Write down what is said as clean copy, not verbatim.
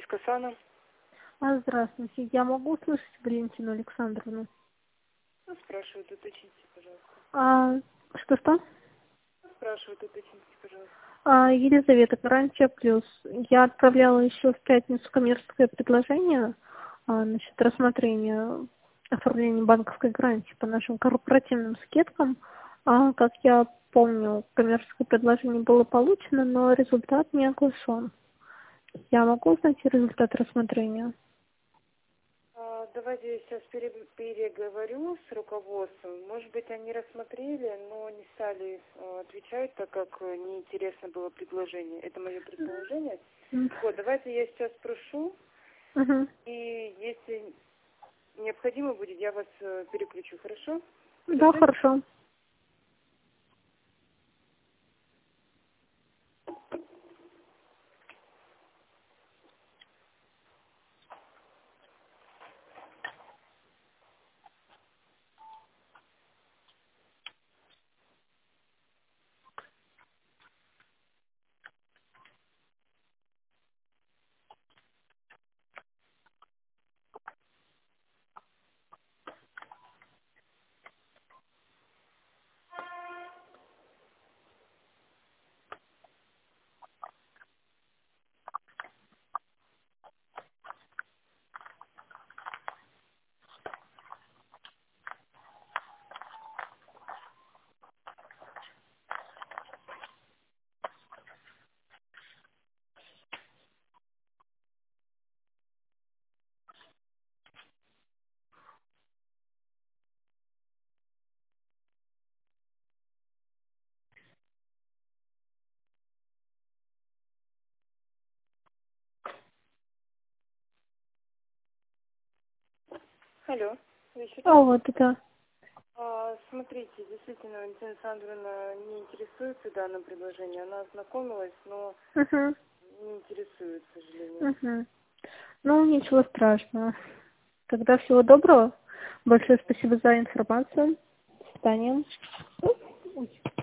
Касана. Здравствуйте. Я могу услышать Валентину Александровну? Ну, спрашивают, уточните, пожалуйста. Что-что? Спрашивают, уточните, пожалуйста. Елизавета, гарантия плюс. Я отправляла еще в пятницу коммерческое предложение насчет рассмотрения оформления банковской гарантии по нашим корпоративным скидкам. Как я помню, коммерческое предложение было получено, но результат не оглашен. Я могу узнать результат рассмотрения? Давайте я сейчас переговорю с руководством. Может быть, они рассмотрели, но не стали отвечать, так как неинтересно было предложение. Это мое предположение. Вот, давайте я сейчас спрошу, и если необходимо будет, я вас переключу, хорошо? Да, хорошо. Алло. Вот это. Смотрите, действительно, Валентина Александровна не интересуется данным предложением. Она ознакомилась, но не интересует, к сожалению. Ну, ничего страшного. Тогда всего доброго. Большое спасибо за информацию. До свидания.